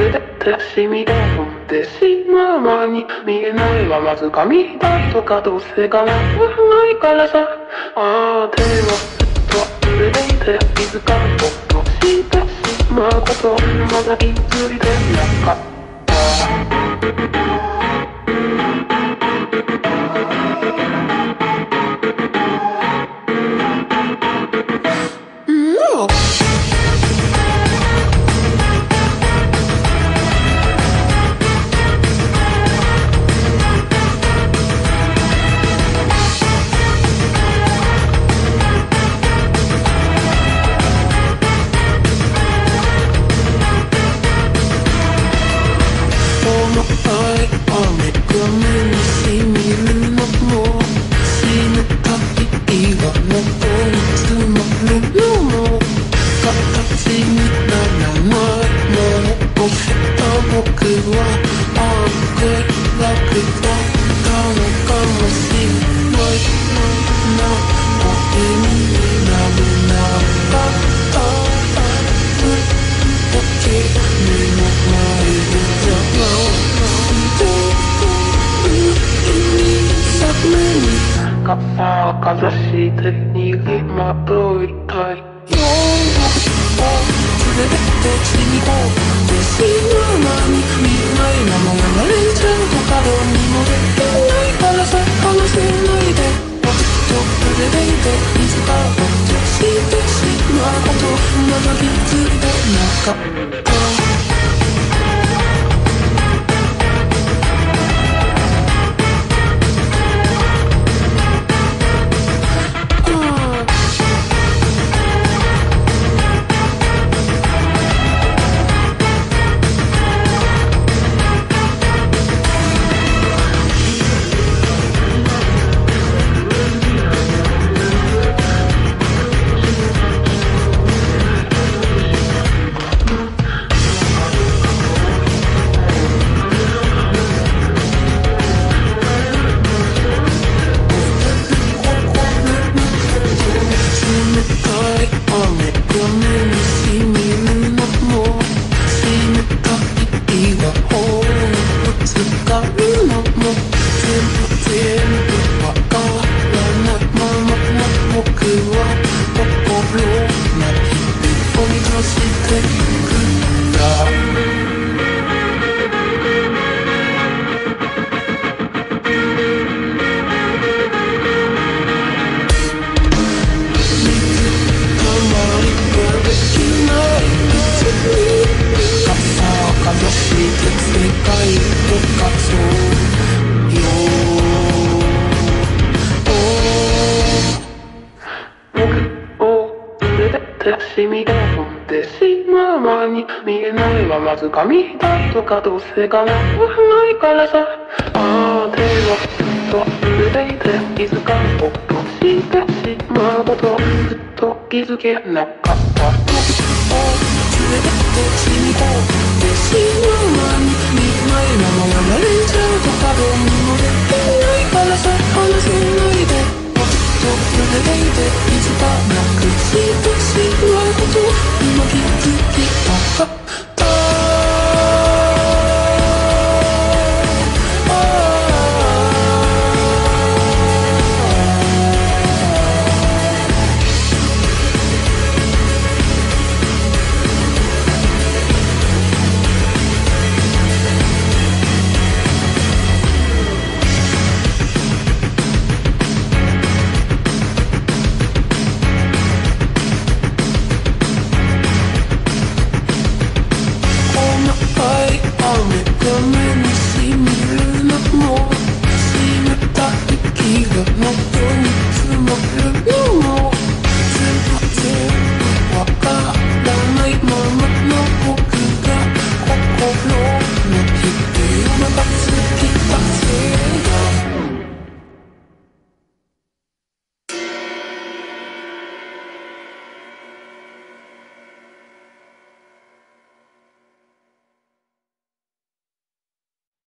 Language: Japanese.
てしみで飛んでしまう前に見えないまま掴みだとかどうせかなないからさああ手はずっと触れていて気づかんとしてしまうことまだ気づいてなかった。傘をかざして逃げ惑いたい夜を連れて死に込んでしまう前に見えないまま流れちゃうと角にも出てないからさ話せないでずっと触れていていつかほっとしてしまうことまだ気づいてなかった。しみで飛んでしまう前に見えないまま掴みだとかどうせかなないからさああ手はずっと触れていて気づかんほっとしてしまうことずっと気づけなかった。